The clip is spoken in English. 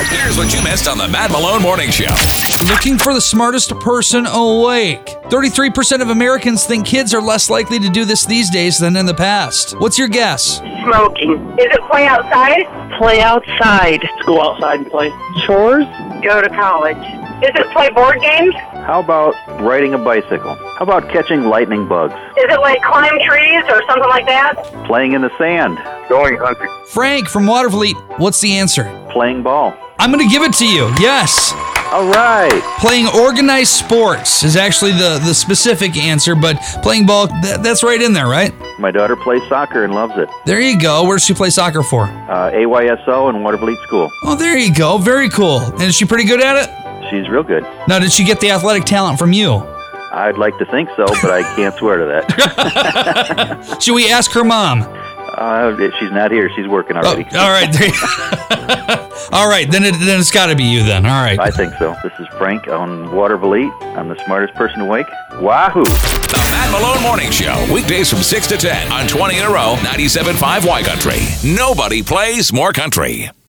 Here's what you missed on the Matt Malone Morning Show. Looking for the smartest person awake. 33% of Americans think kids are less likely to do this these days than in the past. What's your guess? Smoking. Is it play outside? Play outside. Go outside and play. Chores? Go to college. Is it play board games? How about riding a bicycle? How about catching lightning bugs? Is it like climb trees or something like that? Playing in the sand? Going hunting. Frank from Watervliet, what's the answer? Playing ball? I'm going to give it to you. Yes. All right. Playing organized sports is actually the specific answer, but playing ball, that's right in there, right? My daughter plays soccer and loves it. There you go. Where does she play soccer for? AYSO and Watervliet School. Oh, there you go. Very cool. And is she pretty good at it? She's real good. Now, did she get the athletic talent from you? I'd like to think so, but I can't swear to that. Should we ask her mom? She's not here. She's working already. Oh, all right. All right. Then it's got to be you then. All right. I think so. This is Frank on Watervliet. I'm the smartest person awake. Wahoo! The Matt Malone Morning Show. Weekdays from 6 to 10 on 20 in a row, 97.5 Y Country. Nobody plays more country.